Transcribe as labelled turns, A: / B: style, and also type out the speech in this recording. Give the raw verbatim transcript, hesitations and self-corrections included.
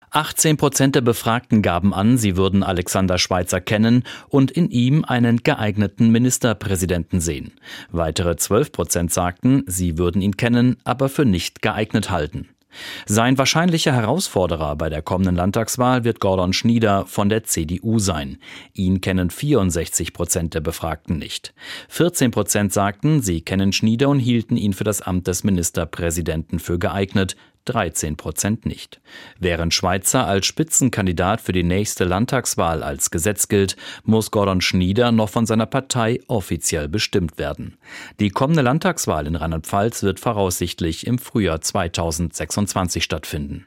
A: achtzehn Prozent der Befragten gaben an, sie würden Alexander Schweitzer kennen und in ihm einen geeigneten Ministerpräsidenten sehen. Weitere zwölf Prozent sagten, sie würden ihn kennen, aber für nicht geeignet halten. Sein wahrscheinlicher Herausforderer bei der kommenden Landtagswahl wird Gordon Schnieder von der C D U sein. Ihn kennen vierundsechzig Prozent der Befragten nicht. vierzehn Prozent sagten, sie kennen Schnieder und hielten ihn für das Amt des Ministerpräsidenten für geeignet, dreizehn Prozent nicht. Während Schweitzer als Spitzenkandidat für die nächste Landtagswahl als Gesetz gilt, muss Gordon Schnieder noch von seiner Partei offiziell bestimmt werden. Die kommende Landtagswahl in Rheinland-Pfalz wird voraussichtlich im Frühjahr zweitausendsechsundzwanzig stattfinden.